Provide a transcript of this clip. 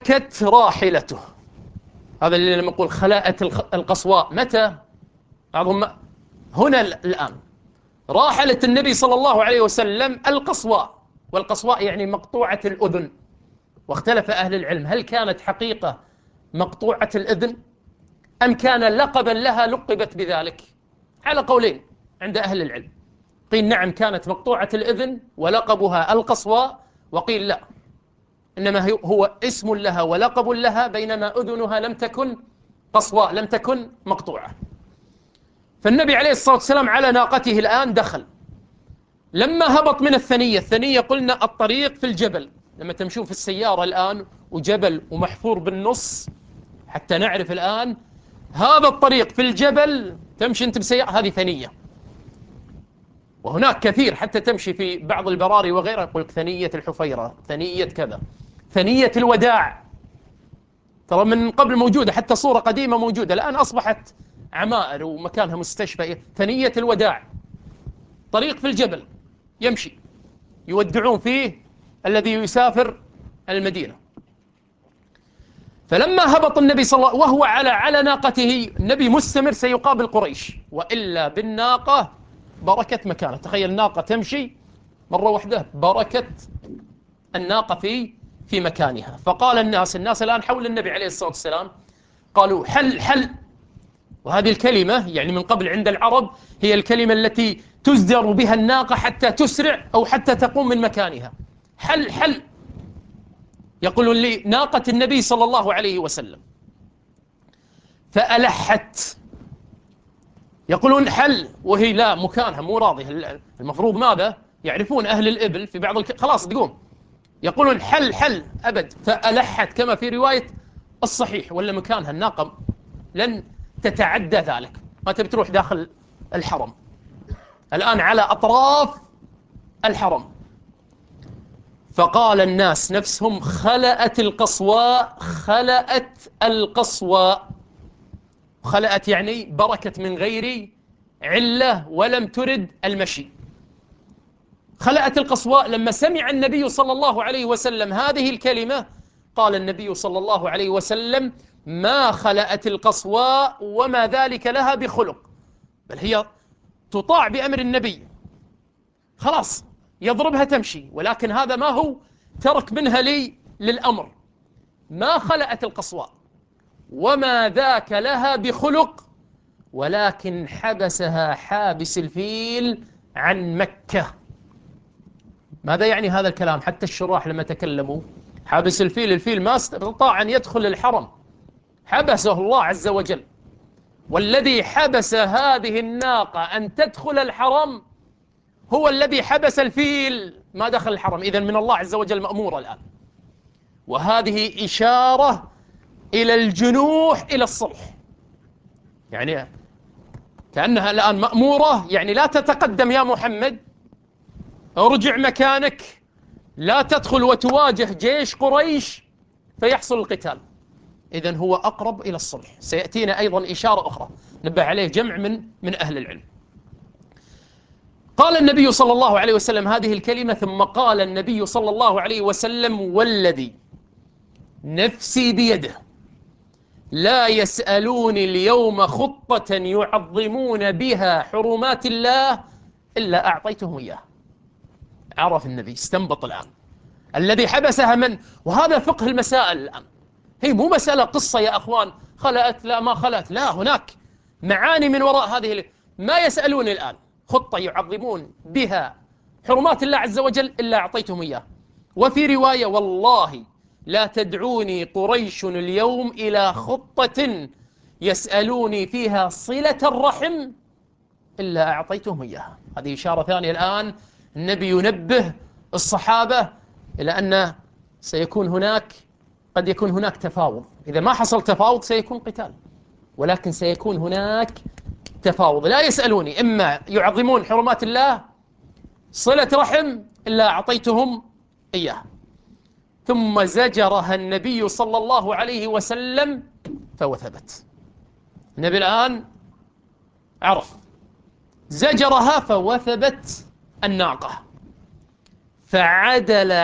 كت راحلته. هذا اللي لما نقول خلأت القصواء، متى؟ بعضهم هنا الآن. راحلة النبي صلى الله عليه وسلم القصواء، والقصواء يعني مقطوعة الأذن. واختلف أهل العلم هل كانت حقيقة مقطوعة الأذن أم كان لقبا لها لقبت بذلك؟ على قولين عند أهل العلم. قيل نعم كانت مقطوعة الأذن ولقبها القصواء، وقيل لا، إنما هو اسم لها ولقب لها، بينما أذنها لم تكن قصواء، لم تكن مقطوعة. فالنبي عليه الصلاة والسلام على ناقته الآن دخل. لما هبط من الثنية، الثنية قلنا الطريق في الجبل، لما تمشون في السيارة الآن وجبل ومحفور بالنص، حتى نعرف الآن هذا الطريق في الجبل تمشي أنت بسيارة، هذه ثنية. وهناك كثير حتى تمشي في بعض البراري وغيرها يقول لك ثنية الحفيرة، ثنية كذا، ثنية الوداع. ترى من قبل موجودة، حتى صورة قديمة موجودة، الآن أصبحت عمائر ومكانها مستشفى. ثنية الوداع، طريق في الجبل يمشي يودعون فيه الذي يسافر المدينة. فلما هبط النبي صلى الله عليه وسلم وهو على ناقته، النبي مستمر سيقابل قريش، وإلا بالناقة بركة مكانه. تخيل ناقة تمشي مرة واحدة، بركة الناقة في مكانها. فقال الناس الآن حول النبي عليه الصلاة والسلام قالوا حل. وهذه الكلمة يعني من قبل عند العرب هي الكلمة التي تزدر بها الناقة حتى تسرع أو حتى تقوم من مكانها. حل يقولون لي ناقة النبي صلى الله عليه وسلم، فألحت. يقولون حل وهي لا، مكانها مو راضية. المفروض ماذا؟ يعرفون أهل الإبل في بعض خلاص تقوم. يقولون حل أبد، فألحت كما في رواية الصحيح، ولا مكانها الناقة لن تتعدى ذلك، ما تبي تروح داخل الحرم، الآن على أطراف الحرم. فقال الناس نفسهم خلأت القصواء، خلأت القصواء. خلأت يعني بركت من غير علة ولم ترد المشي. خلأت القصواء. لما سمع النبي صلى الله عليه وسلم هذه الكلمة قال النبي صلى الله عليه وسلم ما خلأت القصواء وما ذلك لها بخلق، بل هي تطاع بأمر النبي، خلاص يضربها تمشي، ولكن هذا ما هو ترك منها للأمر. ما خلأت القصواء وما ذاك لها بخلق، ولكن حبسها حابس الفيل عن مكة. ماذا يعني هذا الكلام؟ حتى الشراح لما تكلموا حابس الفيل ما استطاع أن يدخل الحرم، حبسه الله عز وجل. والذي حبس هذه الناقة أن تدخل الحرم هو الذي حبس الفيل ما دخل الحرم. إذن من الله عز وجل مأمورة الآن، وهذه إشارة إلى الجنوح إلى الصلح، يعني كأنها الآن مأمورة، يعني لا تتقدم يا محمد، ارجع مكانك، لا تدخل وتواجه جيش قريش فيحصل القتال. إذن هو أقرب إلى الصلح. سيأتينا أيضا إشارة أخرى نبه عليه جمع من أهل العلم. قال النبي صلى الله عليه وسلم هذه الكلمة، ثم قال النبي صلى الله عليه وسلم والذي نفسي بيده لا يسألوني اليوم خطة يعظمون بها حرمات الله إلا أعطيتهم إياه. عرف النبي، استنبط الآن الذي حبسها من. وهذا فقه المسائل الآن، هي مو مسألة قصة يا أخوان خلأت لا ما خلأت، لا، هناك معاني من وراء هذه. ما يسألون الآن خطة يعظمون بها حرمات الله عز وجل إلا أعطيتهم إياه. وفي رواية والله لا تدعوني قريش اليوم إلى خطة يسألوني فيها صلة الرحم إلا أعطيتهم إياها. هذه إشارة ثانية الآن، النبي ينبه الصحابة إلى أن سيكون هناك، قد يكون هناك تفاوض. إذا ما حصل تفاوض سيكون قتال، ولكن سيكون هناك تفاوض. لا يسألوني، إما يعظمون حرمات الله صلة رحم إلا أعطيتهم إياه. ثم زجرها النبي صلى الله عليه وسلم فوثبت. النبي الآن عرف، زجرها فوثبت الناقة، فعدل